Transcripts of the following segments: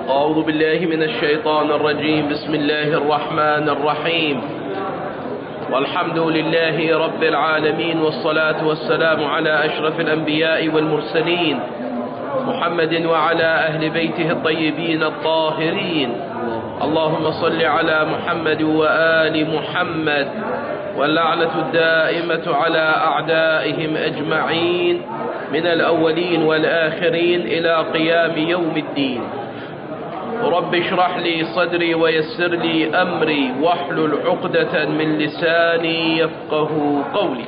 أعوذ بالله من الشيطان الرجيم. بسم الله الرحمن الرحيم. والحمد لله رب العالمين، والصلاة والسلام على أشرف الأنبياء والمرسلين محمد وعلى أهل بيته الطيبين الطاهرين. اللهم صل على محمد وآل محمد، واللعنة الدائمة على أعدائهم أجمعين من الأولين والآخرين إلى قيام يوم الدين. رب اشرح لي صدري ويسر لي أمري واحلل عقدة من لساني يفقه قولي.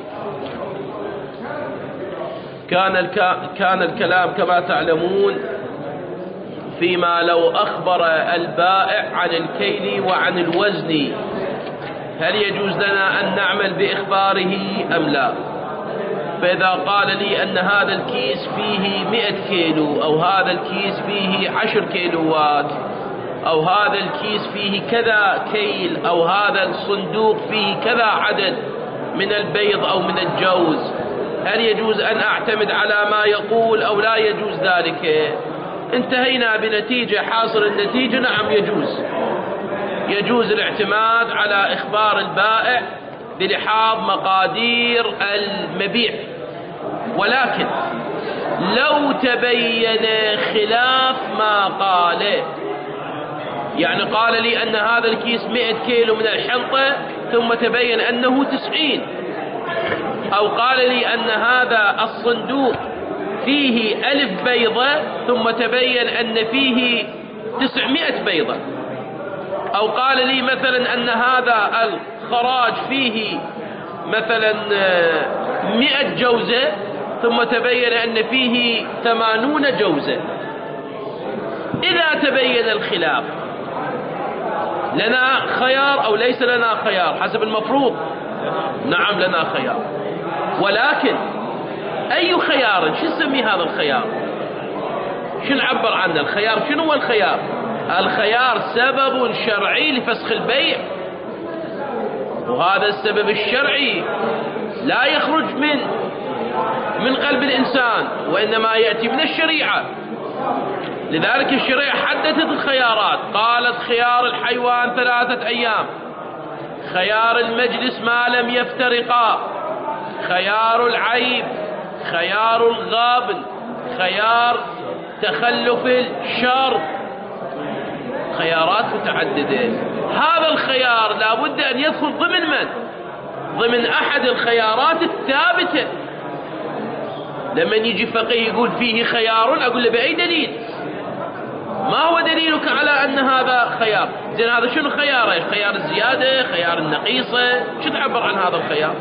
كان الكلام كما تعلمون فيما لو أخبر البائع عن الكيل وعن الوزن هل يجوز لنا أن نعمل بإخباره أم لا؟ فإذا قال لي أن هذا الكيس فيه 100 كيلو، أو هذا الكيس فيه 10 كيلوات، أو هذا الكيس فيه كذا كيل، أو هذا الصندوق فيه كذا عدد من البيض أو من الجوز، هل يجوز أن أعتمد على ما يقول أو لا يجوز ذلك؟ انتهينا بنتيجة حاصل النتيجة نعم يجوز الاعتماد على إخبار البائع بلحاظ مقادير المبيع. ولكن لو تبين خلاف ما قاله، يعني قال لي أن هذا الكيس 100 كيلو من الحنطة ثم تبين أنه 90، أو قال لي أن هذا الصندوق فيه 1000 بيضة ثم تبين أن فيه 900 بيضة، أو قال لي مثلا أن هذا الخراج فيه مثلا 100 جوزة ثم تبين أن فيه 80 جوزة. إذا تبين الخلاف لنا خيار أو ليس لنا خيار حسب المفروض؟ نعم لنا خيار. ولكن أي خيار؟ شو نسمي هذا الخيار؟ شو نعبر عنه؟ الخيار شنو هو الخيار؟ الخيار سبب شرعي لفسخ البيع، وهذا السبب الشرعي لا يخرج من قلب الإنسان، وإنما يأتي من الشريعة. لذلك الشريعة حددت الخيارات، قالت خيار الحيوان 3 أيام، خيار المجلس ما لم يفترقا، خيار العيب، خيار الغابن، خيار تخلف الشر، خيارات متعددة. هذا الخيار لا بد أن يدخل ضمن من؟ ضمن أحد الخيارات الثابتة. لما يجي فقيه يقول فيه خيار أقول له بأي دليل؟ ما هو دليلك على أن هذا خيار؟ زين هذا شنو خياره؟ خيار الزيادة، خيار النقيصة، شو تعبر عن هذا الخيار؟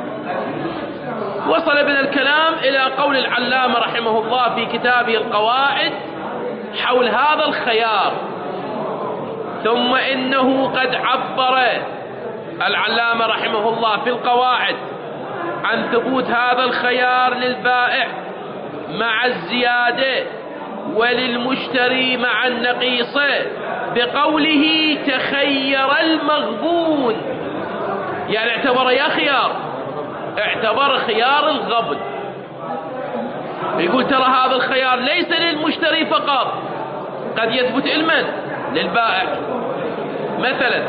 وصل بنا الكلام إلى قول العلامة رحمه الله في كتابه القواعد حول هذا الخيار. ثم إنه قد عبر العلامة رحمه الله في القواعد عن ثبوت هذا الخيار للبائع مع الزيادة وللمشتري مع النقيصة بقوله تخير المغبون، يعني اعتبر يا خيار، اعتبر خيار الغبن. يقول ترى هذا الخيار ليس للمشتري فقط، قد يثبت لمن؟ للبائع. مثلا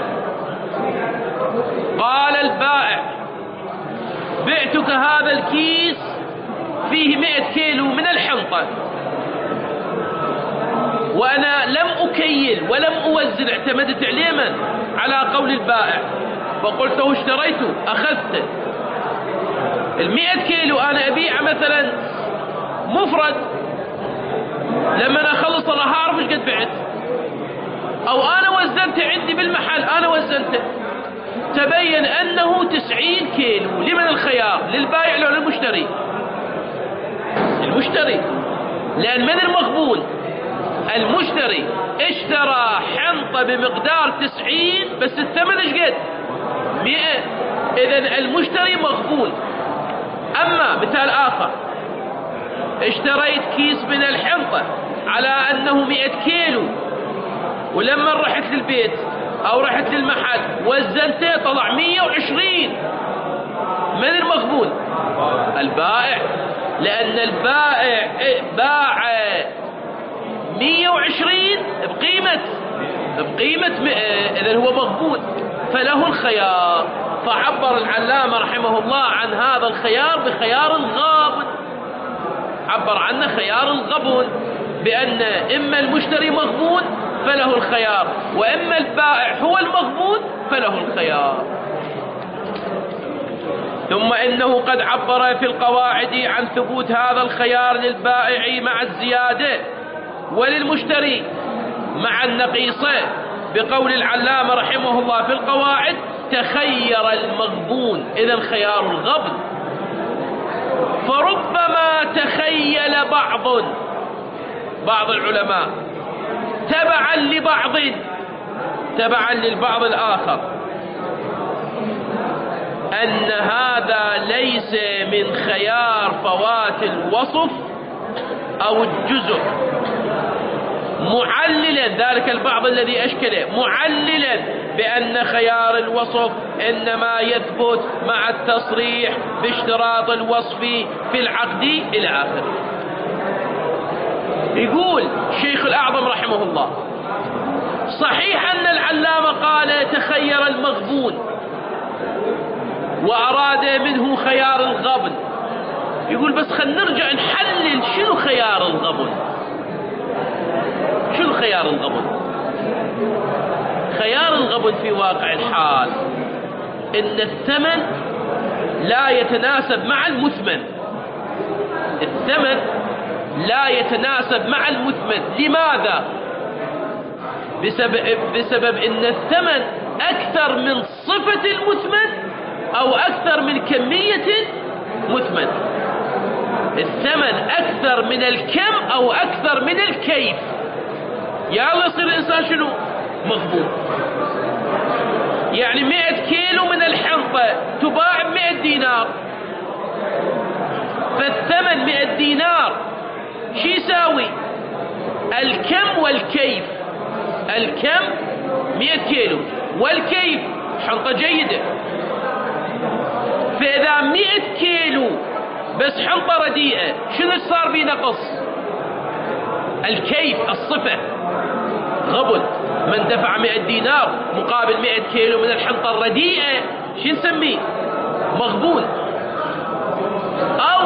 قال البائع بعتك هذا الكيس فيه 100 كيلو من الحنطة، وأنا لم أكيل ولم أوزن، اعتمدت عليه من؟ على قول البائع، فقلته اشتريته أخذته. 100 كيلو أنا أبيعه مثلا مفرد، لما أخلص راح أعرف ايش قد بعت، أو أنا وزنته عندي بالمحل، أنا وزنته تبين أنه 90 كيلو. لمن الخيار؟ للبائع لو للمشتري؟ المشتري، لأن من المغبون؟ المشتري. اشترى حنطة بمقدار 90 بس الثمن ايش قد؟ 100. إذن المشتري مغبون. أما مثال آخر، اشتريت كيس من الحنطة على أنه 100 كيلو، ولما رحت للبيت أو رحت للمحل وزنته طلع 120. من المغبون؟ البائع، لأن البائع باع 120 بقيمة إذن هو مغبون فله الخيار. فعبر العلامة رحمه الله عن هذا الخيار بخيار الغابن، عبر عنه خيار الغبن، بأن إما المشتري مغبون فله الخيار، وإما البائع هو المغبون فله الخيار. ثم إنه قد عبر في القواعد عن ثبوت هذا الخيار للبائع مع الزيادة وللمشتري مع النقيصة بقول العلامة رحمه الله في القواعد: تخير المغبون، إذا خيار الغبن. فربما تخيل بعض العلماء تبعا للبعض الآخر أن هذا ليس من خيار فوات الوصف أو الجزء، معللا ذلك البعض الذي أشكله، معللا بأن خيار الوصف إنما يثبت مع التصريح باشتراط الوصف في العقد إلى آخره. يقول الشيخ الأعظم رحمه الله: صحيح أن العلامة قال تخير المغبون وأراد منه خيار الغبن، يقول بس خلينا نرجع نحلل شنو خيار الغبن. شنو خيار الغبن؟ خيار الغبن في واقع الحال إن الثمن لا يتناسب مع المثمن. الثمن لا يتناسب مع المثمن. لماذا؟ بسبب إن الثمن أكثر من صفة المثمن أو أكثر من كمية المثمن. الثمن أكثر من الكم أو أكثر من الكيف. يلا يصير الإنسان شنو؟ مغبون. يعني 100 كيلو من الحنطة تباع ب100 دينار، فالثمن 100 دينار شو يساوي؟ الكم والكيف. الكم 100 كيلو والكيف حنطة جيدة. فإذا 100 كيلو بس حنطة رديئة شنو صار بي نقص؟ الكيف، الصفة، غبن. من دفع 100 دينار مقابل 100 كيلو من الحنطة الرديئة شو نسميه؟ مغبون. أو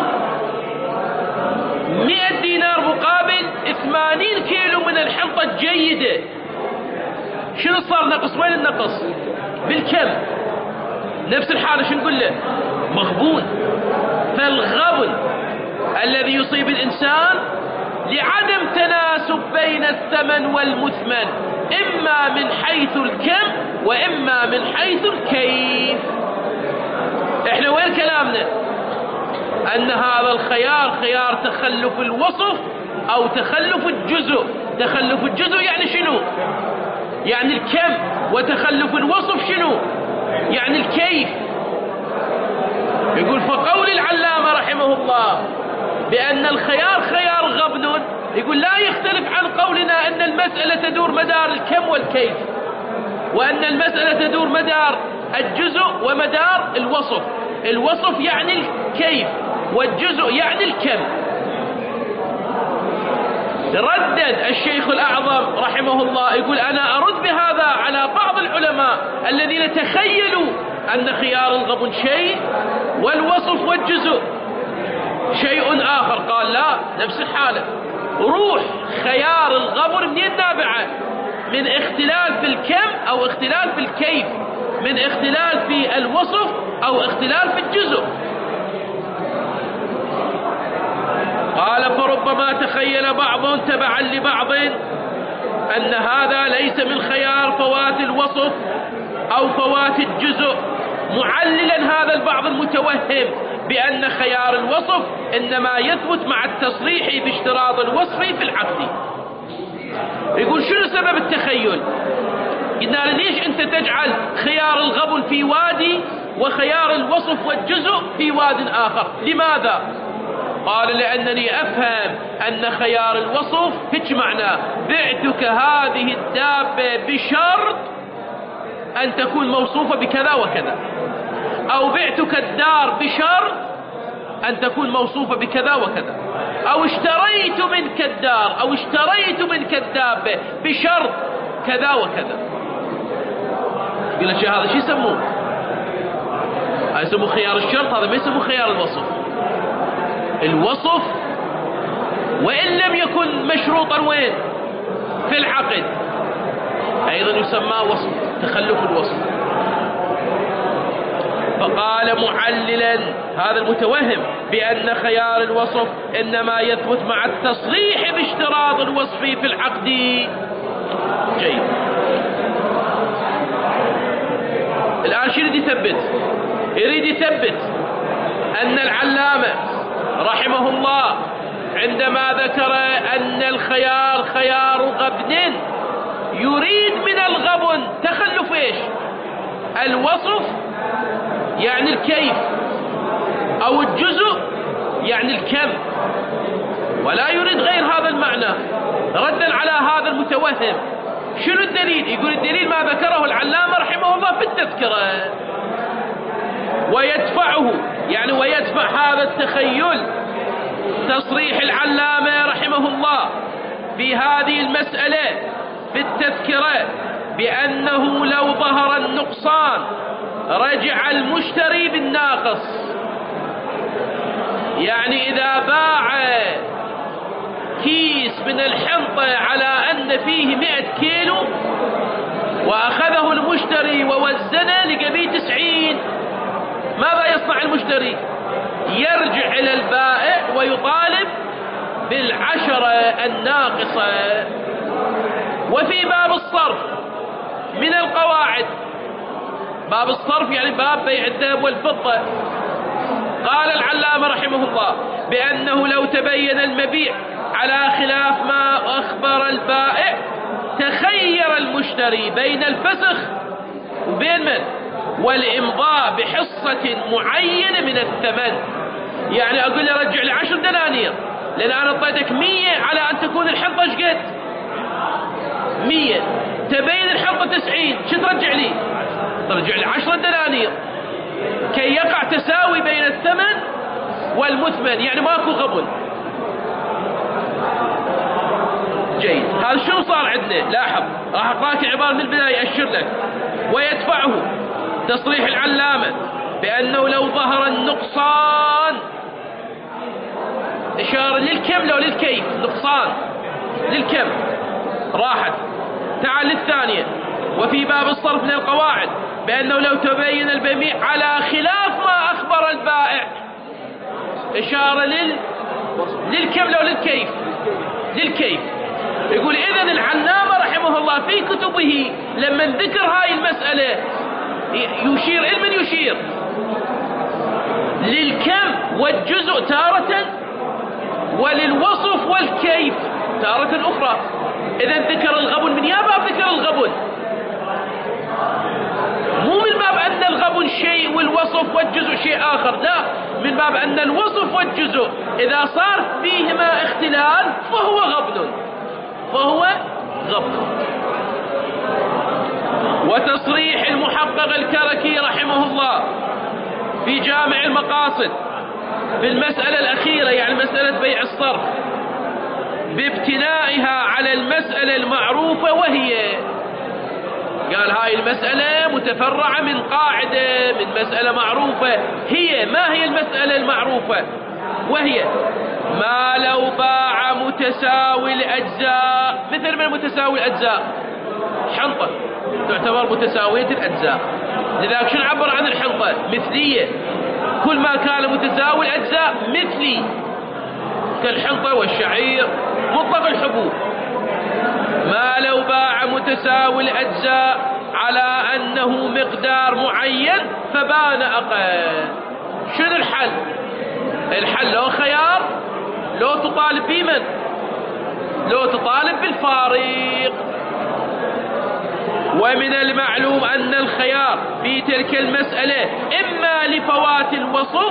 100 دينار مقابل 80 كيلو من الحنطة الجيدة شنو صار نقص؟ وين النقص؟ بالكم. نفس الحالة شو نقول له؟ مغبون. فالغبن الذي يصيب الإنسان لعدم تناسب بين الثمن والمثمن، إما من حيث الكم وإما من حيث الكيف. إحنا وين كلامنا؟ أن هذا الخيار خيار تخلف الوصف أو تخلف الجزء. تخلف الجزء يعني شنو؟ يعني الكم. وتخلف الوصف شنو؟ يعني الكيف. يقول فقول العلامة رحمه الله بأن الخيار خيار غبن، يقول لا يختلف عن قولنا أن المسألة تدور مدار الكم والكيف، وأن المسألة تدور مدار الجزء ومدار الوصف. الوصف يعني الكيف والجزء يعني الكم. ردد الشيخ الأعظم رحمه الله يقول أنا أرد بهذا على بعض العلماء الذين تخيلوا أن خيار الغبن شيء والوصف والجزء شيء آخر. قال لا، نفس الحالة. روح خيار الغبن منين نابعة؟ من اختلاف في الكم أو اختلاف في الكيف، من اختلاف في الوصف أو اختلاف في الجزء. قال فربما تخيل بعض تبعا لبعض أن هذا ليس من خيار فوات الوصف أو فوات الجزء، معللا هذا البعض المتوهم بأن خيار الوصف إنما يثبت مع التصريح باشتراط الوصف في العقد. يقول شنو سبب التخيل؟ قلنا ليش أنت تجعل خيار الغبن في وادي وخيار الوصف والجزء في واد آخر؟ لماذا؟ قال لأنني أفهم أن خيار الوصف هيك معناه بعتك هذه الدابة بشرط أن تكون موصوفة بكذا وكذا، أو بعتك الدار بشرط أن تكون موصوفة بكذا وكذا، أو اشتريت منك الدار، أو اشتريت منك الدابة بشرط كذا وكذا. يقول لك هذا شو يسموه؟ هذا يسموه خيار الشرط، هذا ما يسموه خيار الوصف. الوصف وإن لم يكن مشروطا وين؟ في العقد، أيضا يسمى وصف، تخلف الوصف. فقال معللا هذا المتوهم بأن خيار الوصف إنما يثبت مع التصريح باشتراط الوصف في العقد. جيد. الآن شو يريد يثبت؟ يريد يثبت أن العلامة رحمه الله عندما ذكر أن الخيار خيار غبن يريد من الغبن تخلف إيش؟ الوصف يعني الكيف، أو الجزء يعني الكم، ولا يريد غير هذا المعنى. ردا على هذا المتوهم، شنو الدليل؟ يقول الدليل ما ذكره العلامة رحمه الله في التذكرة، ويدفعه يعني ويدفع هذا التخيل تصريح العلامة رحمه الله في هذه المسألة في التذكرة بأنه لو ظهر النقصان رجع المشتري بالناقص. يعني إذا باع كيس من الحنطة على أن فيه 100 كيلو وأخذه المشتري ووزنه لقى به 90، ماذا يصنع المشتري؟ يرجع إلى البائع ويطالب بالعشرة الناقصة. وفي باب الصرف من القواعد، باب الصرف يعني باب بيع الذهب والفضة، قال العلامة رحمه الله بأنه لو تبين المبيع على خلاف ما أخبر البائع تخير المشتري بين الفسخ وبين من؟ والإمضاء بحصة معينة من الثمن. يعني أقول له رجع لي 10 دنانير لأن أنا أعطيتك 100 على أن تكون الحنطة ايش قد؟ 100. تبين الحنطة 90، شو ترجع لي؟ ترجع لي 10 دنانير كي يقع تساوي بين الثمن والمثمن، يعني ماكو غبن. جيد. هذا شو صار عندنا؟ لاحظ، راح أقراك عبارة من البداية أشير لك. ويدفعه تصريح العلامة بأنه لو ظهر النقصان، إشارة للكم لو للكيف؟ نقصان للكم راحت. تعال للثانية، وفي باب الصرف من القواعد بأنه لو تبين البيع على خلاف ما أخبر البائع، إشارة للكم لو للكيف؟ للكيف. يقول إذن العلامة رحمه الله في كتبه لما ذكر هاي المسألة يشير لمن؟ يشير للكم والجزء تارة، وللوصف والكيف تارة أخرى. إذن ذكر الغبن من يا باب ذكر الغبن، مو من باب أن الغبن شيء والوصف والجزء شيء آخر، لا، من باب أن الوصف والجزء إذا صار فيهما اختلال فهو غبن، فهو غبن. وتصريح المحقق الكركي رحمه الله في جامع المقاصد في المسألة الأخيرة، يعني مسألة بيع الصرف، بابتنائها على المسألة المعروفة، وهي قال هاي المسألة متفرعة من قاعدة من مسألة معروفة. هي ما هي المسألة المعروفة؟ وهي ما لو باع متساوي الأجزاء، مثل من متساوي الأجزاء؟ حنطة تعتبر متساوية الأجزاء، لذلك شو نعبر عن الحنطة؟ مثلية، كل ما كان متساوي الأجزاء مثلي، كالحنطة والشعير مطلق الحبوب. ما لو باع متساوي الأجزاء على أنه مقدار معين فبان أقل، شنو الحل؟ الحل لو خيار، لو تطالب بمن؟ لو تطالب بالفارق. ومن المعلوم أن الخيار في تلك المسألة إما لفوات الوصف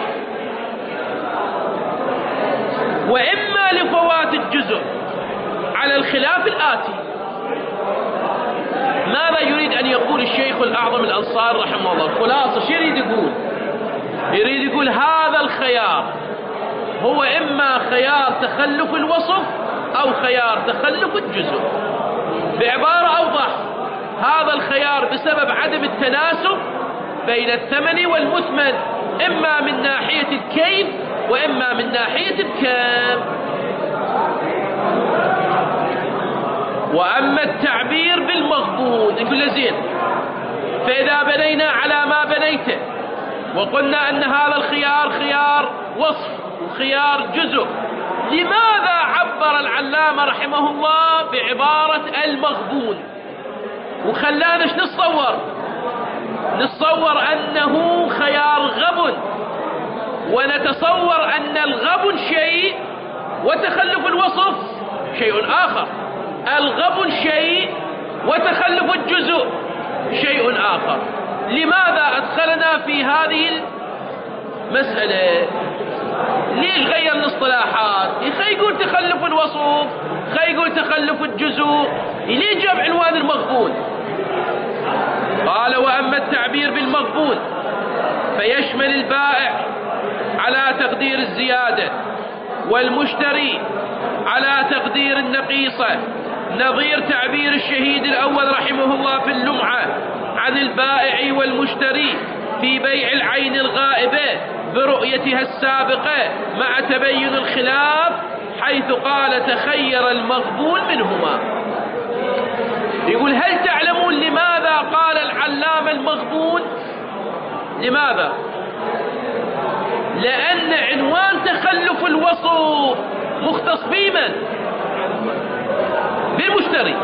وإما لفوات الجزء على الخلاف الآتي. ماذا يريد أن يقول الشيخ الأعظم الأنصاري رحمه الله؟ خلاصة شو يريد يقول؟ يريد يقول هذا الخيار هو إما خيار تخلف الوصف أو خيار تخلف الجزء. بعبارة أوضح، هذا الخيار بسبب عدم التناسب بين الثمن والمثمن، إما من ناحية الكيف وإما من ناحية الكم. وأما التعبير بالمغبون يقول زين، فإذا بنينا على ما بنيته وقلنا أن هذا الخيار خيار وصف وخيار جزء، لماذا عبر العلامة رحمه الله بعبارة المغبون؟ وخلانا ايش نتصور أنه خيار غبن، ونتصور أن الغبن شيء وتخلف الوصف شيء آخر، الغبن شيء وتخلف الجزء شيء آخر. لماذا أدخلنا في هذه المسألة؟ ليش غير الاصطلاحات؟ يقول تخلف الوصف، يقول تخلف الجزء، ليه جاب عنوان المغبون؟ قال: وأما التعبير بالمغبون فيشمل البائع على تقدير الزيادة والمشتري على تقدير النقيصة، نظير تعبير الشهيد الأول رحمه الله في اللمعة عن البائع والمشتري في بيع العين الغائبة برؤيتها السابقة مع تبين الخلاف، حيث قال: تخير المغبون منهما. يقول: هل تعلمون لماذا قال العلامة المغبون؟ لماذا؟ لأن عنوان تخلف الوصف مختص بمن؟ بالمشتري،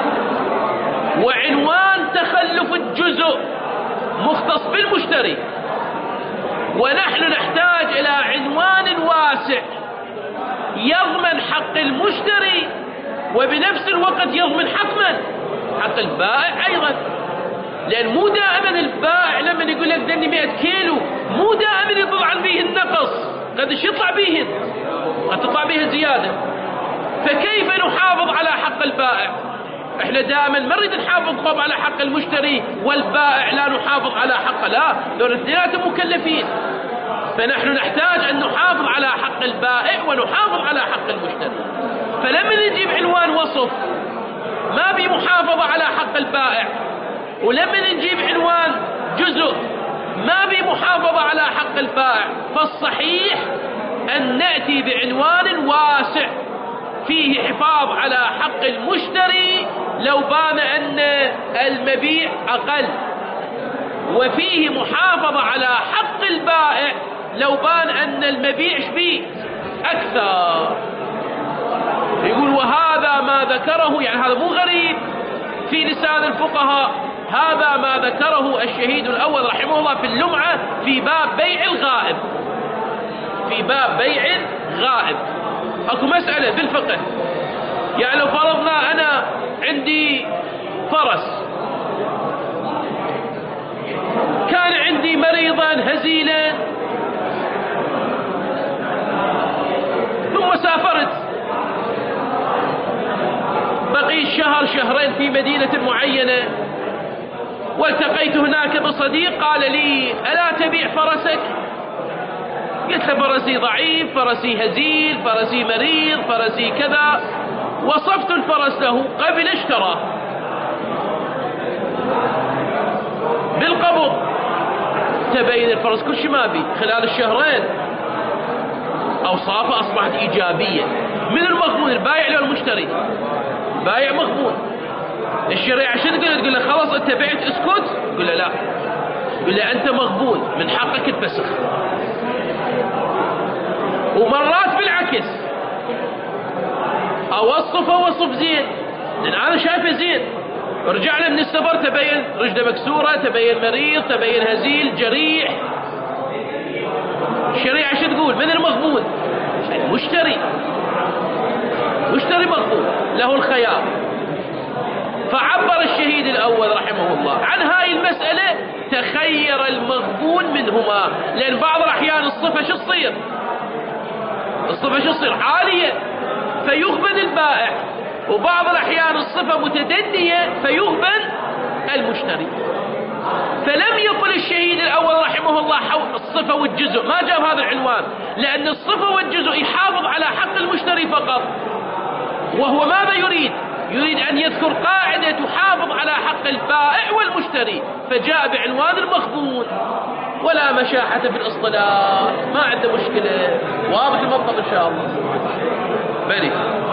وعنوان تخلف الجزء مختص بالمشتري، ونحن نحتاج إلى عنوان واسع يضمن حق المشتري وبنفس الوقت يضمن حق من؟ حق البائع أيضا. لأن مو دائما البائع لما يقول لك دني 100 كيلو مو دائما يطلع به النقص، قد يطلع به، قد تطلع به زيادة. فكيف نحافظ على حق البائع؟ احنا دائما ما نريد نحافظ طبعا على حق المشتري والبائع لا نحافظ على حقه، لا، دول الاثنين مكلفين. فنحن نحتاج أن نحافظ على حق البائع ونحافظ على حق المشتري. فلما نجيب عنوان وصف ما بي محافظة على حق البائع، ولما نجيب عنوان جزء ما بي محافظة على حق البائع، فالصحيح أن نأتي بعنوان واسع فيه حفاظ على حق المشتري لو بان أن المبيع أقل، وفيه محافظة على حق البائع لو بان أن المبيع شبيه أكثر. يقول: وهذا ما ذكره، يعني هذا مو غريب في لسان الفقهاء، هذا ما ذكره الشهيد الأول رحمه الله في اللمعة في باب بيع الغائب، في باب بيع الغائب. أكو مسألة في الفقه، يعني لو فرضنا أنا عندي فرس، كان عندي مريضا هزيلا، ثم سافرت، بقي شهر شهرين في مدينة معينة، والتقيت هناك بصديق قال لي: ألا تبيع فرسك؟ قلت له: فرسي ضعيف، فرسي هزيل، فرسي مريض، فرسي كذا. وصفت الفرس له، قبل اشتراه بالقبض. تبين الفرس كل شيء ما بي، خلال الشهرين أوصافه أصبحت إيجابية. من المغبون، البائع ولا المشتري؟ البائع مغبون. الشريعة شنو تقول له؟ خلاص أنت بعت اسكت؟ يقول له لا، يقول له أنت مغبون، من حقك الفسخ. ومرات بالعكس، أوصفه وصف زين لأن أنا شايفه زين، رجعنا من السفر تبين رجله مكسورة، تبين مريض، تبين هزيل جريح. الشريعة شو تقول؟ من المغبون؟ المشتري. مشتري مغبون له الخيار. فعبر الشهيد الأول رحمه الله عن هاي المسألة: تخير المغبون منهما. لأن بعض الأحيان الصفة شو تصير؟ الصفة شو تصير؟ عالية فيغبن البائع، وبعض الأحيان الصفة متدنية فيغبن المشتري. فلم يقل الشهيد الأول رحمه الله الصفة والجزء، ما جاب هذا العنوان، لأن الصفة والجزء يحافظ على حق المشتري فقط، وهو ماذا يريد؟ يريد أن يذكر قاعدة تحافظ على حق البائع والمشتري، فجاء بعنوان المخبون. ولا مشاحة في الاصطلاح، ما عنده مشكلة، واضح المنطق إن شاء الله. بلي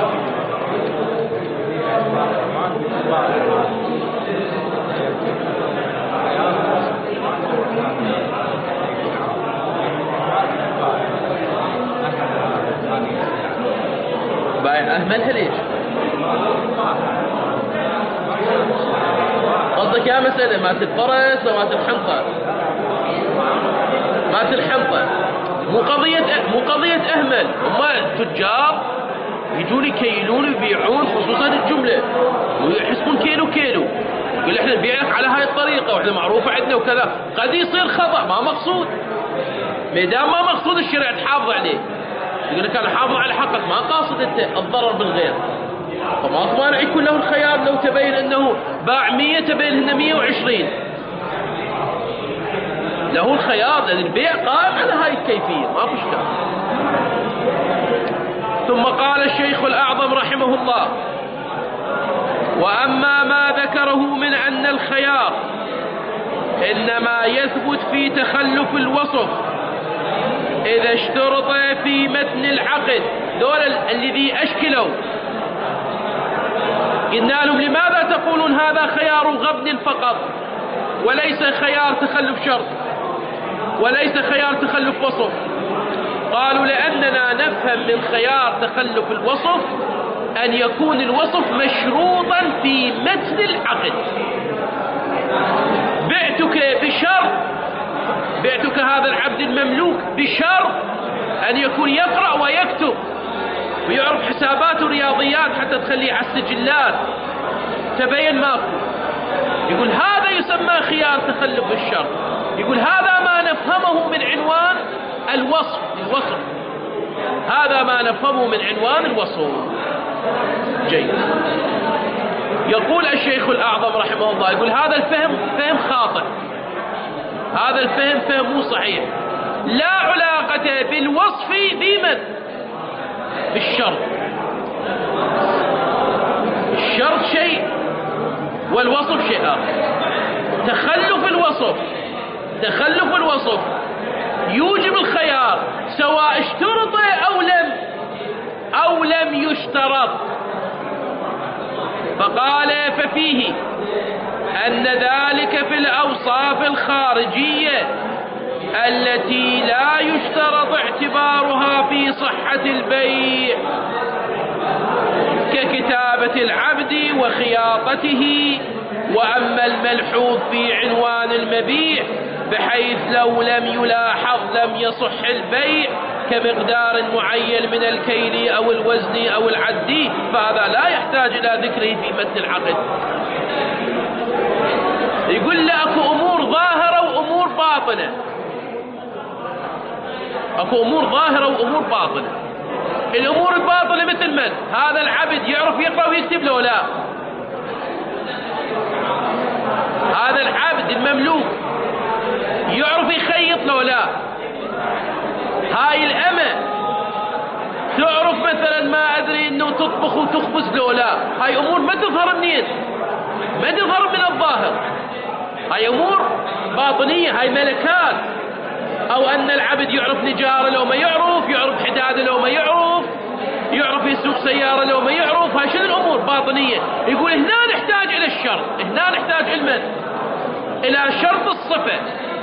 بايع أهملها ليش؟ قصدك يا مسألة مات الفرس ومات الحنطة، مات الحنطة مو قضية أهمل. هم التجار يجون يكيلون ويبيعون خصوصا الجملة ويحسبون كيلو كيلو، يقول احنا نبيع لك على هاي الطريقة واحنا معروفة عندنا وكذا، قد يصير خطأ ما مقصود. ميدام ما مقصود الشرع تحافظ عليه، يقول لك انا حافظ على حقك، ما قاصد انت الضرر بالغير، فما مانع يكون له الخيار لو تبين انه باع 100 تبين انه 120، له الخيار لان البيع قائم على هاي الكيفية ما في اشكال. ثم قال الشيخ الأعظم رحمه الله: وأما ما ذكره من أن الخيار إنما يثبت في تخلف الوصف إذا اشترط في متن العقد، دول الذي أشكلوا قلنا لهم لماذا تقولون هذا خيار غبن فقط وليس خيار تخلف شرط وليس خيار تخلف وصف؟ قالوا لأننا نفهم من خيار تخلف الوصف أن يكون الوصف مشروطا في متن العقد. بعتك بشرط، بعتك هذا العبد المملوك بشرط أن يكون يقرأ ويكتب ويعرف حسابات ورياضيات حتى تخليه على السجلات، تبين ماكو. يقول هذا يسمى خيار تخلف الشرط، يقول هذا ما نفهمه من عنوان الوصف. هذا ما نفهمه من عنوان الوصف. جيد. يقول الشيخ الأعظم رحمه الله، يقول هذا الفهم فهم خاطئ، هذا الفهم فهم مو صحيح. لا علاقة بالوصف بمن؟ بالشرط. الشرط شيء والوصف شيء آخر. تخلف الوصف يوجب الخيار سواء اشترط أو لم يشترط. فقال ففيه أن ذلك في الأوصاف الخارجية التي لا يشترط اعتبارها في صحة البيع ككتابة العبد وخياطته. وأما الملحوظ في عنوان المبيع بحيث لو لم يلاحظ لم يصح البيع كمقدار معين من الكيل أو الوزن أو العد، فهذا لا يحتاج إلى ذكره في متن العقد. يقول له أكو أمور ظاهرة وأمور باطنة، أكو أمور ظاهرة وأمور باطنة. الأمور الباطنة مثل من؟ هذا العبد يعرف يقرأ ويكتب له لا؟ هذا العبد المملوك يعرف يخيط له لا؟ هاي الأمة تعرف مثلا ما أدري أنه تطبخ وتخبز له لا؟ هاي أمور ما تظهر منين؟ ما تظهر من الظاهر، هاي أمور باطنية، هاي ملكات. أو أن العبد يعرف نجارة لو ما يعرف حدادة لو ما يعرف يسوق سيارة لو ما يعرف، هاي شنو الأمور باطنية. يقول هنا نحتاج إلى الشرط، هنا نحتاج إلى شرط الصفة.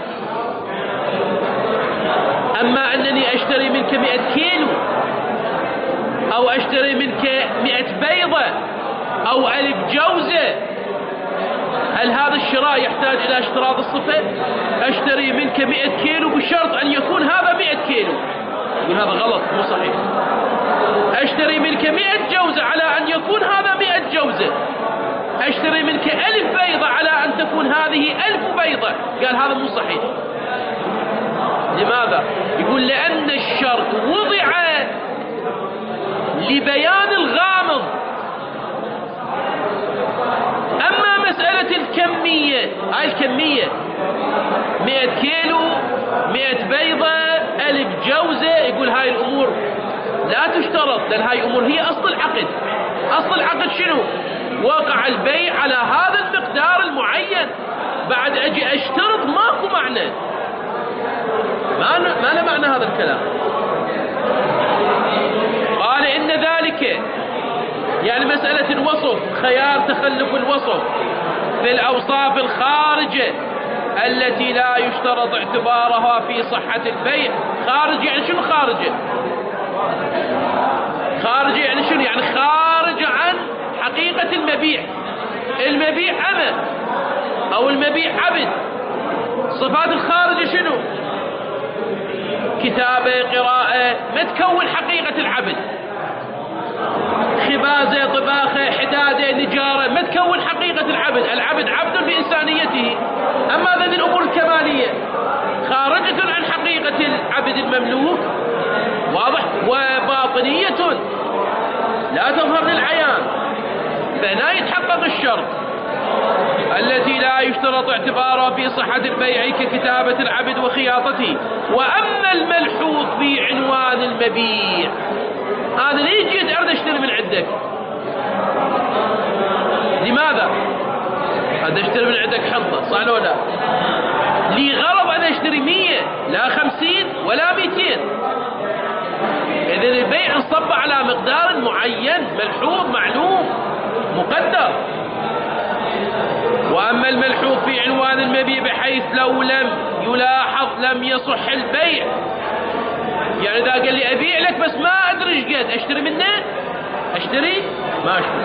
أما أنني أشتري منك 100 كيلو أو أشتري منك 100 بيضة أو 1000 جوزة، هل هذا الشراء يحتاج إلى اشتراط الصفة؟ أشتري منك 100 كيلو بشرط أن يكون هذا 100 كيلو، يقول هذا غلط مو صحيح. أشتري منك 100 جوزة على أن يكون هذا 100 جوزة. أشتري منك 1000 بيضة على أن تكون هذه 1000 بيضة، قال هذا مو صحيح. لماذا؟ يقول لأن الشرط وضع لبيان الغامض. أما مسألة الكمية هاي الكمية 100 كيلو 100 بيضة 1000 جوزة، يقول هاي الأمور لا تشترط، لأن هاي الأمور هي أصل العقد. أصل العقد شنو؟ وقع البيع على هذا المقدار المعين، بعد أجي أشترط ماكو معنى، ما له معنى هذا الكلام. قال إن ذلك يعني مسألة الوصف، خيار تخلف الوصف في الأوصاف الخارجة التي لا يشترط اعتبارها في صحة البيع. خارج يعني شنو خارجة؟ خارجة يعني شنو؟ يعني خارج عن حقيقة المبيع. المبيع أمة أو المبيع عبد. صفات الخارجة شنو؟ كتابة، قراءة، ما تكون حقيقة العبد. خبازة، طباخة، حدادة، نجارة، ما تكون حقيقة العبد. العبد عبد بإنسانيته. أما هذه الأمور الكمالية خارجة عن حقيقة العبد المملوك، واضح، وباطنية لا تظهر للعيان، فهنا يتحقق الشرط التي لا يشترط اعتبارها في صحة البيع ككتابة العبد وخياطته. وأما الملحوظ في عنوان المبيع، هذا ليه جيت أريد أشتري من عندك؟ لماذا؟ هذا أشتري من عندك حنطة، صح ولا لا؟ لي غرض أنا أشتري 100 لا 50 ولا 200. إذن البيع انصب على مقدار معين ملحوظ معلوم مقدر. وأما الملحوظ في عنوان المبيع بحيث لو لم يلاحظ لم يصح البيع، يعني إذا قال لي أبيع لك بس ما أدري إيش قد أشتري منه، أشتري؟ ما أشتري.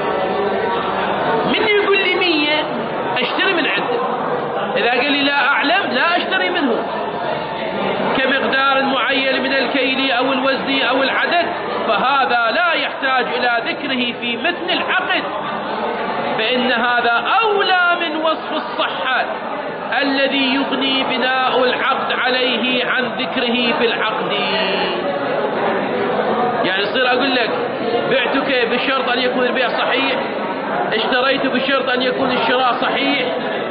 من يقول لي 100 أشتري من عنده. إذا قال لي لا أعلم لا أشتري منه. كمقدار معين من الكيل أو الوزن أو العدد، فهذا لا يحتاج إلى ذكره في متن العقد، فإن هذا أولى من وصف الصحة الذي يغني بناء العقد عليه عن ذكره في العقد. يعني يصير أقول لك بعتك بشرط أن يكون البيع صحيح، اشتريت بشرط أن يكون الشراء صحيح،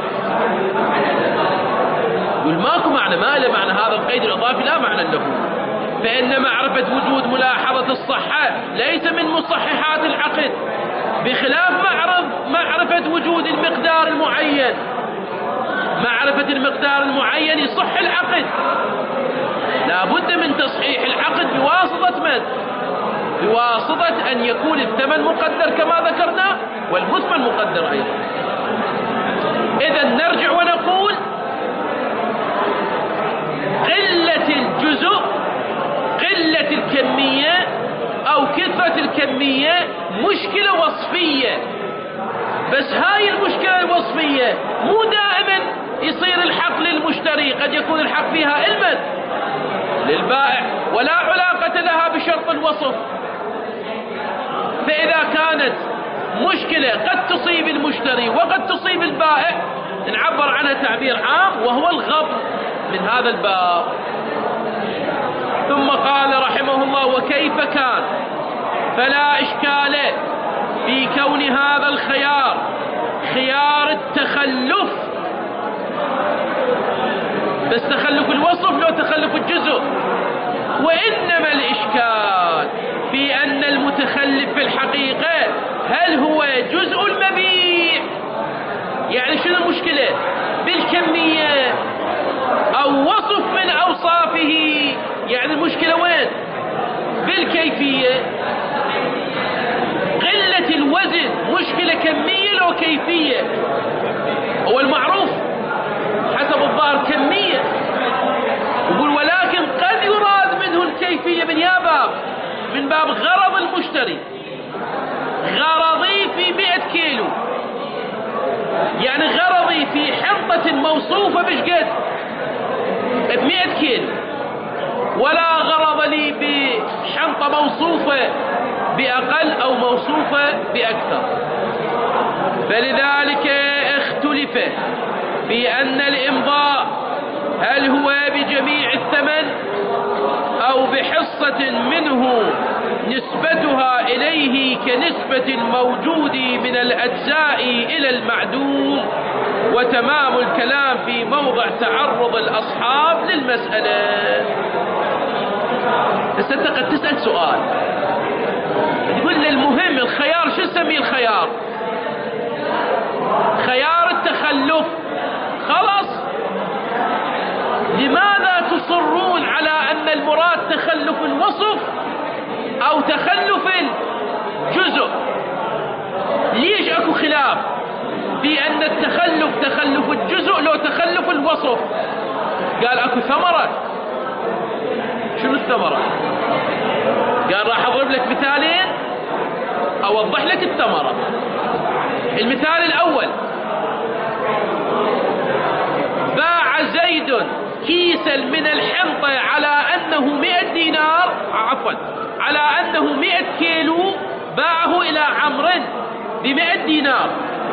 يقول ماكو معنى، ما له معنى، هذا القيد الإضافي لا معنى له. فإن معرفة وجود ملاحظة الصحة ليس من مصححات العقد، بخلاف معرفة وجود المقدار المعين. معرفة المقدار المعين يصح العقد، لا بد من تصحيح العقد بواسطة من؟ بواسطة أن يكون الثمن مقدر كما ذكرنا، والمثمن مقدر أيضا. إذن نرجع ونقول قلة الجزء، قلة الكمية أو كثرة الكمية مشكلة وصفية، بس هاي المشكلة الوصفية مو دائما يصير الحق للمشتري، قد يكون الحق فيها علما للبائع ولا علاقة لها بشرط الوصف. فإذا كانت مشكلة قد تصيب المشتري وقد تصيب البائع، نعبر عنها تعبير عام وهو الغبن من هذا الباب. ثم قال رحمه الله: وكيف كان، فلا إشكال في كون هذا الخيار خيار التخلف، بس تخلف الوصف لو تخلف الجزء. وإنما الإشكال في أن المتخلف في الحقيقة هل هو جزء المبيع، يعني شنو المشكلة؟ بالكمية أو وصف من أوصافه، يعني المشكلة وين؟ بالكيفية. قلة الوزن مشكلة كمية لو كيفية؟ هو المعروف حسب الظاهر كمية، يقول ولكن قد يراد منه الكيفية من يا باب، من باب غرض المشتري. غرضي في 100 كيلو، يعني غرضي في حنطة موصوفة بشقد 100 كيلو، ولا غرض لي بحنطة موصوفة بأقل أو موصوفة بأكثر. فلذلك اختلف بأن الإمضاء هل هو بجميع الثمن أو بحصة خاصة منه نسبتها إليه كنسبة الموجود من الأجزاء إلى المعدوم، وتمام الكلام في موضع تعرض الأصحاب للمسألة. بس أنت قد تسأل سؤال تقول لي المهم الخيار شو نسميه؟ الخيار خيار التخلف. خلاص، لماذا تصرون على أن المراد تخلف الوصف أو تخلف الجزء؟ ليش أكو خلاف في أن التخلف تخلف الجزء لو تخلف الوصف؟ قال أكو ثمرة. شنو الثمرة؟ قال راح أضرب لك مثالين أوضح لك الثمرة. المثال الأول: باع زيد كيسا من الحنطة على أنه 100 دينار، عفوا على أنه 100 كيلو، باعه إلى عمرو ب100 دينار.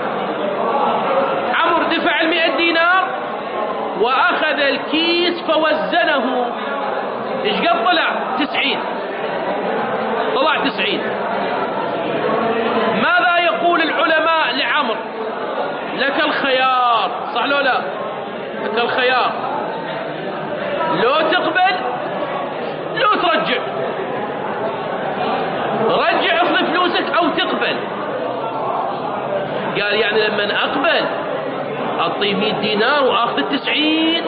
عمرو دفع 100 دينار وأخذ الكيس فوزنه. إيش قد طلع؟ 90. طلع 90. ماذا يقول العلماء لعمرو؟ لك الخيار، صح لو لا؟ لك الخيار، لو تقبل لو ترجع. رجع اخذ فلوسك او تقبل. قال يعني لما اقبل اعطيه 100 دينار واخذ 90.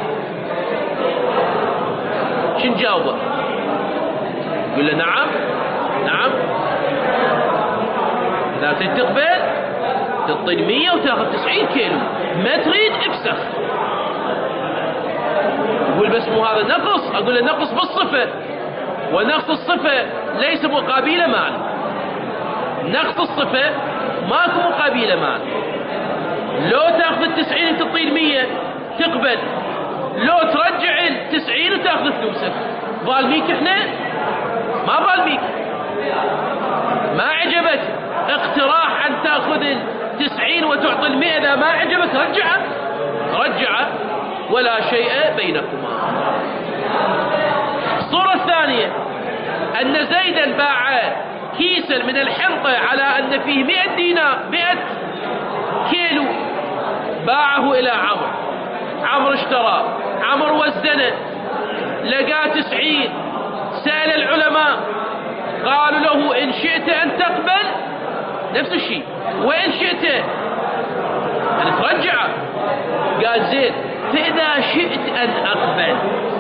شن جاوبه؟ يقول له نعم نعم. اذا تريد تقبل تعطي 100 وتاخذ 90 كيلو، ما تريد افسخ. يقول بس مو هذا نقص. اقول له نقص بالصفه، ونقص الصفه ليس مقابل مال. نقص الصفه ماكو مقابل مال. لو تاخذ 90 تعطي 100 تقبل، لو ترجع 90 وتاخذ فلوسك. ظالميك احنا؟ ما ظالميك. ما عجبك اقتراح ان تاخذ 90 وتعطي 100، اذا ما عجبك رجعه، رجعه ولا شيء بينكما. الصورة الثانية: أن زيدا باع كيسا من الحنطة على أن فيه 100 دينار، 100 كيلو، باعه إلى عمرو. عمرو اشترى، عمرو وزنه، لقاه 90. سأل العلماء قالوا له إن شئت أن تقبل نفس الشيء، وإن شئت أن ترجعه. قال زين، فإذا شئت أن أقبل،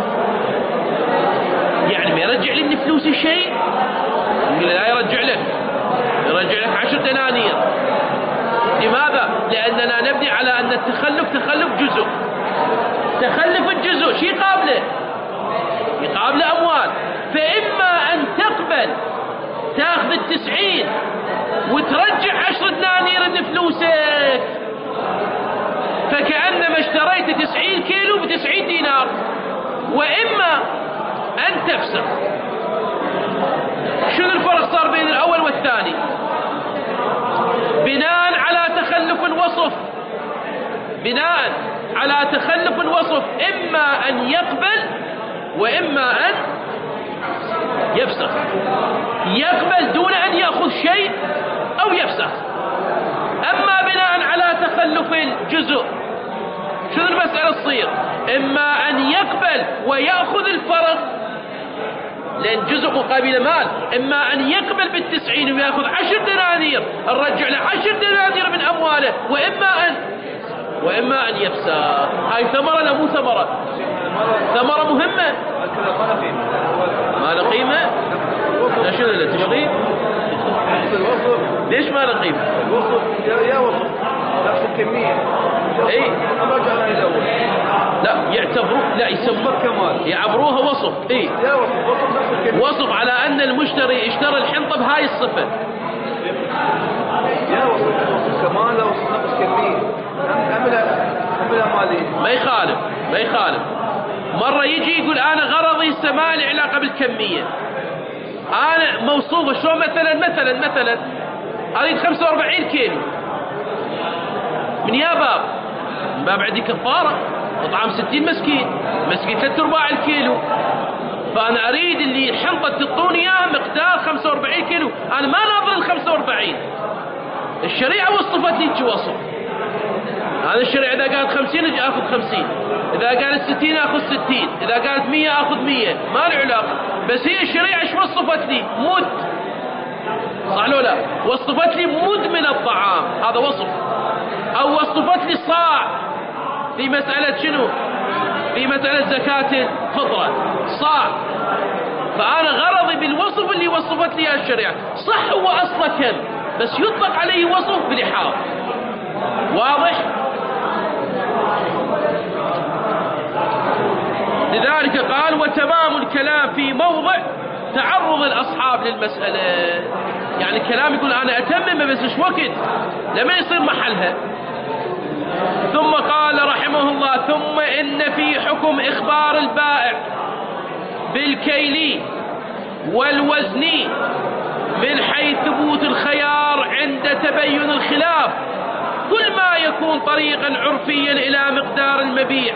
يعني ما يرجع لي من فلوسي شيء؟ يقول لا يرجع لك، يرجع لك 10 دنانير. لماذا؟ لأننا نبني على أن التخلف تخلف جزء. تخلف الجزء شيء يقابله؟ يقابل أموال. فإما أن تقبل تاخذ 90 وترجع 10 دنانير من فلوسك، فكأنما اشتريت 90 كيلو ب90 دينار، وإما أن تفسخ. شنو الفرق صار بين الأول والثاني؟ بناء على تخلف الوصف، بناء على تخلف الوصف إما أن يقبل وإما أن يفسخ. يقبل دون أن يأخذ شيء أو يفسخ. أما بناء على تخلف الجزء شنو المسألة تصير؟ إما أن يقبل ويأخذ الفرق، لأن جزء مقابل مال. إما أن يقبل بال90 ويأخذ 10 دنانير، نرجع له 10 دنانير من أمواله، وإما أن يفسخ. هاي ثمرة لا مو ثمرة؟ ثمرة مهمة. ما له قيمة؟ شنو التشغيل؟ ليش ما له قيمة؟ الوصف يا وصف نفس الكمية. اي رجعنا للأول. لا يعتبروه، لا يسموه كمال، يعبروها وصف. اي يا وصف نفس الكمية. وصف على أن المشتري اشترى الحنطة بهاي الصفة. يا وصف كمال لا وصف نفس كمية. عملها مالية. ما يخالف. مرة يجي يقول أنا غرضي ما لي علاقة بالكمية، أنا موصوفة شلون؟ مثلا أريد 45 كيلو من يا باب، من باب عندي كفارة، اطعام 60 مسكين 3/4 الكيلو. فأنا أريد اللي الحنطة تعطوني إياها مقدار 45 كيلو. أنا ما ناظر ال 45. الشريعة وصفت لي وصف. هذا الشريعة إذا قالت 50 أجي أخذ 50، إذا قالت 60 أخذ 60، إذا قالت 100 أخذ 100، ما له علاقة. بس هي الشريعة إيش وصفت لي؟ مد. صح لو لا؟ وصفت لي مد من الطعام، هذا وصف. أو وصفت لي صاع في مسألة شنو؟ في مسألة زكاة الفطرة، صاع. فأنا غرضي بالوصف اللي وصفت لي الشريعة. صح هو أصلا كم، بس يطلق عليه وصف بالإحاط. واضح؟ لذلك قال: وتمام الكلام في موضع تعرض الأصحاب للمسألة. يعني الكلام يقول أنا أتمم بس مش وقت لما يصير محلها. ثم قال رحمه الله: ثم إن في حكم إخبار البائع بالكيل والوزن من حيث ثبوت الخيار عند تبين الخلاف كل ما يكون طريقا عرفيا إلى مقدار المبيع،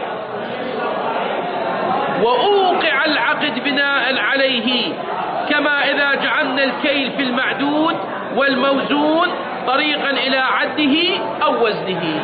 وأوقع العقد بناء عليه، كما إذا جعلنا الكيل في المعدود والموزون طريقا إلى عده أو وزنه.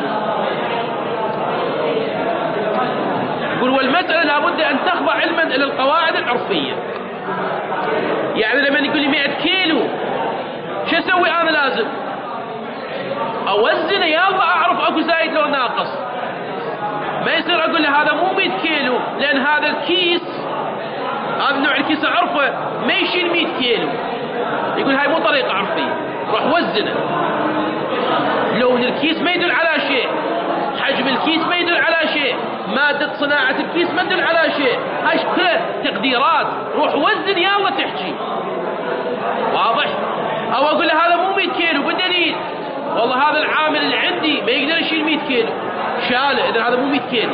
يقول: والمسألة لابد أن تخضع علما إلى القواعد العرفية. يعني لما يقول لي 100 كيلو، شو أسوي أنا؟ لازم أوزنه، يلا أعرف أكو زايد لو ناقص. ما يصير أقول له هذا مو 100 كيلو، لأن هذا الكيس، هذا نوع الكيس أعرفه ما يشيل 100 كيلو. يقول هاي مو طريقة عرفية، روح وزنه. لون الكيس ما يدل على شيء، حجم الكيس ما يدل على شيء، مادة صناعة الكيس ما تدل على شيء، هاي كلها تقديرات. روح وزن يلا تحكي. واضح؟ أو أقول له هذا مو 100 كيلو بالدليل، والله هذا العامل اللي عندي ما يقدر يشيل 100 كيلو، شاله، إذا هذا مو 100 كيلو.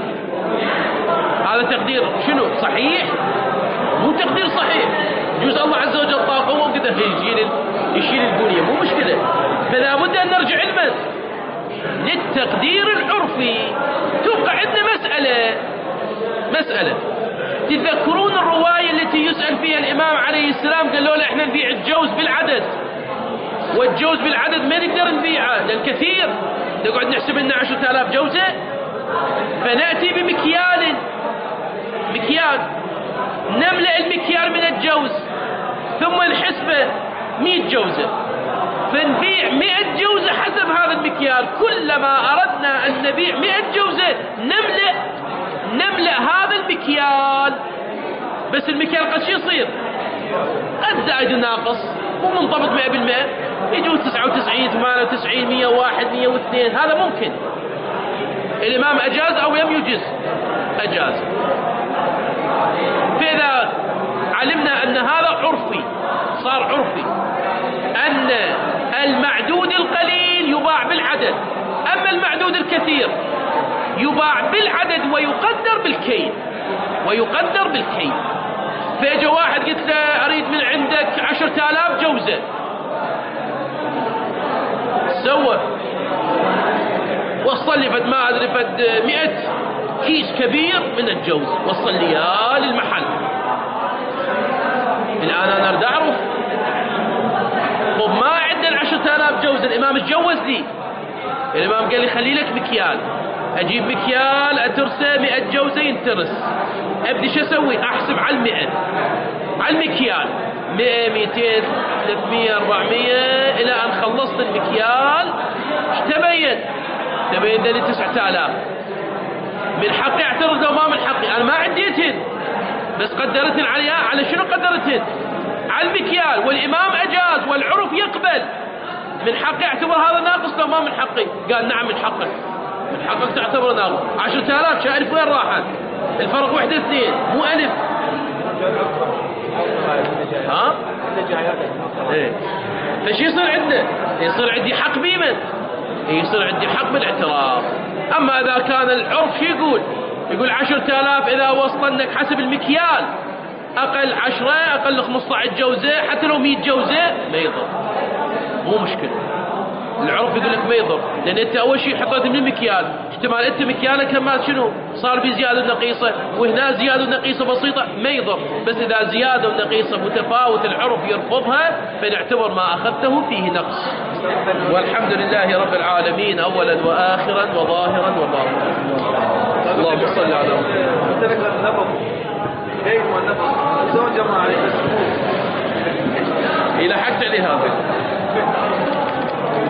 هذا تقدير شنو؟ صحيح؟ مو تقدير صحيح. يجوز الله عز وجل طاقة وقدر يشيل البنية، مو مشكلة. فلا بد أن نرجع علما للتقدير العرفي. تبقى عندنا مسألة تذكرون الرواية التي يسأل فيها الإمام عليه السلام قال له احنا نبيع الجوز بالعدد، والجوز بالعدد ما نقدر نبيعه للكثير، نقعد نحسب لنا 10,000 جوزة، فنأتي بمكيال، نملأ المكيال من الجوز ثم نحسبه 100 جوزة، فنبيع 100 جوزة حسب هذا المكيال. كلما أردنا أن نبيع 100 جوزة نملأ هذا المكيال. بس المكيال قد شو يصير؟ قد زائد وناقص، مو منضبط 100%، يجوز 99 98 101 102، هذا ممكن. الإمام أجاز أو لم يجز؟ أجاز. فإذا علمنا أن هذا عرفي، صار عرفي أن المعدود القليل يباع بالعدد، أما المعدود الكثير يباع بالعدد ويقدر بالكيل. فيجي واحد قلت له أريد من عندك 10,000 جوزة، سوى وصل لي فد ما أدري فد 100 كيس كبير من الجوز، وصل لي للمحل. الآن أنا أريد أعرف، طب ما عندنا 10,000 جوزة، الإمام تجوز لي، الإمام قال لي خلي لك مكيال، أجيب مكيال أترسه 100 جوزة ينترس، أبدي شو أسوي؟ أحسب على 100 على المكيال، 100 200 300 400 إلى أن خلصت المكيال. ايش تبين ذلك 9,000. من حقي اعترض لو ما من حقي، أنا ما عديتهن، بس قدرتهن على شنو قدرتهن؟ على المكيال، والإمام أجاز والعرف يقبل. من حقي اعتبر هذا ناقص لو ما من حقي؟ قال نعم من حقك تعتبر ناقص. 10,000 شايف وين راحت؟ الفرق 1 2 مو ألف. ها؟ ايه. فش يصير عندنا؟ يصير عندي حق بيمن، يصير عندي حق بالاعتراف. أما إذا كان العرف شو يقول 10,000 إذا وصلنك حسب المكيال أقل 10 أقل 15 جوزة، حتى لو 100 جوزة ما يضر، مو مشكلة. العرف يقول لك ما يضر، لأن أنت أول شيء حطيت من المكيال، احتمال أنت مكيالك كمال شنو صار بزيادة نقيصة وهنا زيادة نقيصة بسيطة ما يضر، بس إذا زيادة نقيصة متفاوت العرف يرفضها فنعتبر ما أخذته فيه نقص. والحمد لله رب العالمين أولا وآخرا وظاهرا وباطنا. اللهم صل على محمد. إلى حتى لهذا